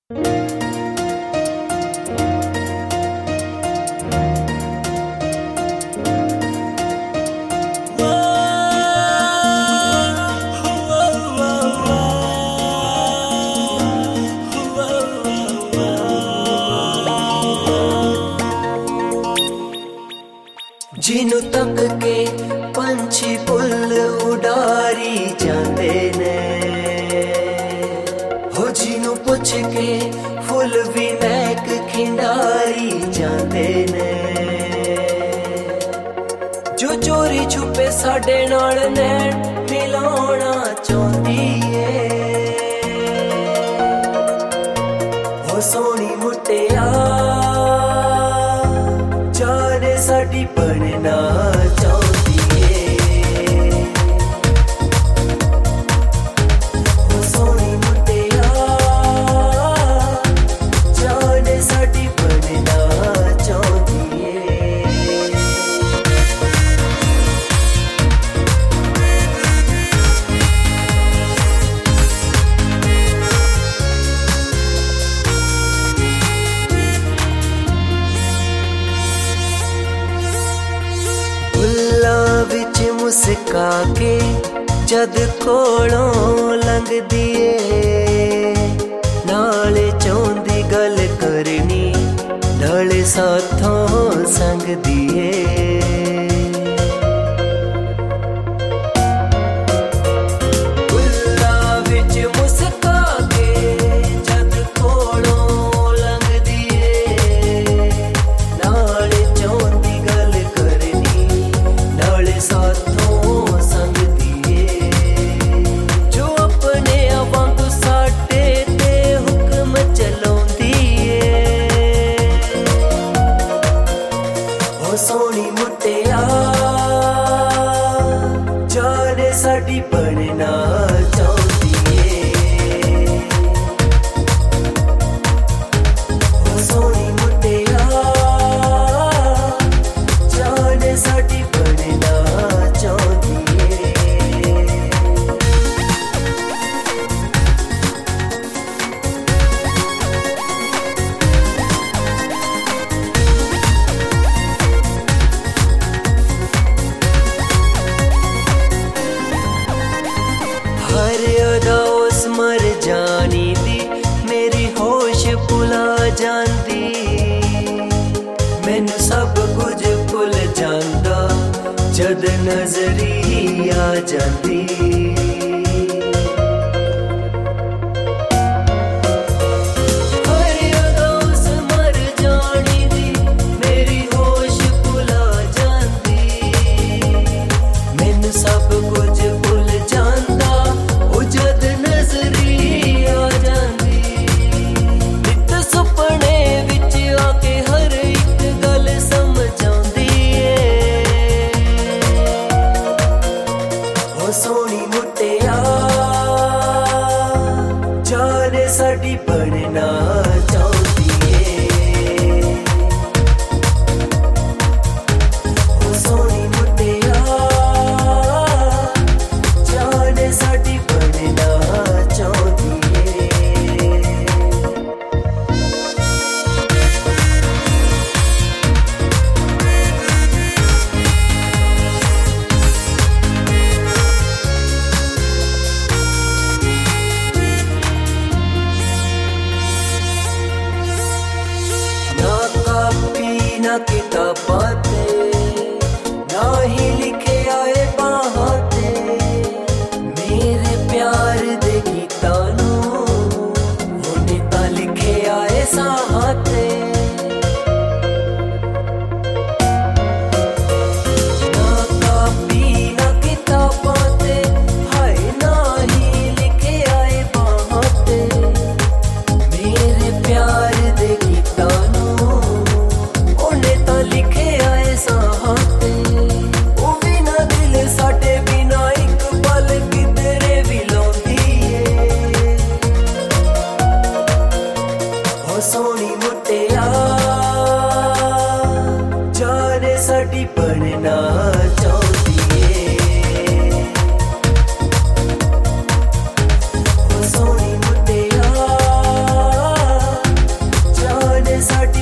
जिन्नू तक के पंछी फुल उडारी जाते ने, हो जिन्नू पुछ के फुल भी महक खिंडारी जाते ने। जो चोरी छुपे साडे नाल नैन मिलाउणा चाहुंदी है, हो सोहनी मुटिया जाने साडी बनना चाहती है। वो सोहनी मुटिया जाने साडी बनना चाहती है। फुल्लां विच मुस्का के जद कोलों लंघदी ए, नाले चाहुंदी गल करनी नाले साथों संगदी ए। फुल्लां विच मुस्का के जद कोलों लंघदी ए, नाले चाहुंदी गल करनी नाले साथों संगदी ए। जो अपने वांग साडे ते हुक्म चलाउंदी ए, ओ सोहनी मुटिया जाने साडी बनना चाहुंदी ए। ओ सोहनी मुटिया जाने साडी बनना चाहुंदी ए। हर अदा उस मर जानी दी मेरी होश भुला जांदी, मैनू सब कुछ भुल जांदा जद नजरी आ जांदी। हर अदा उस मर जानी दी मेरी होश भुला जांदी, मैनू सब कुछ भुल जांदा ओ जद नजरी आ जांदी। नित सुपने विच आके हर एक गल समझाउंदी ए, ओ सोहनी मुटिया जाने साडी बनना चाहुंदी ए। ओ सोहनी मुटिया जाने साडी बनना चाहुंदी ए। ना कापी ना किताबां ते ना ही लिखे आए बाहां ते, मेरे प्यार दे गीतां नूं हुणे तां लिखे आए साहां ते। ना कापी ना किताबां ते हाय ना ही लिखे आए बाहां ते, मेरे प्यार दे गीतां नूं हुणे तां लिखे साडी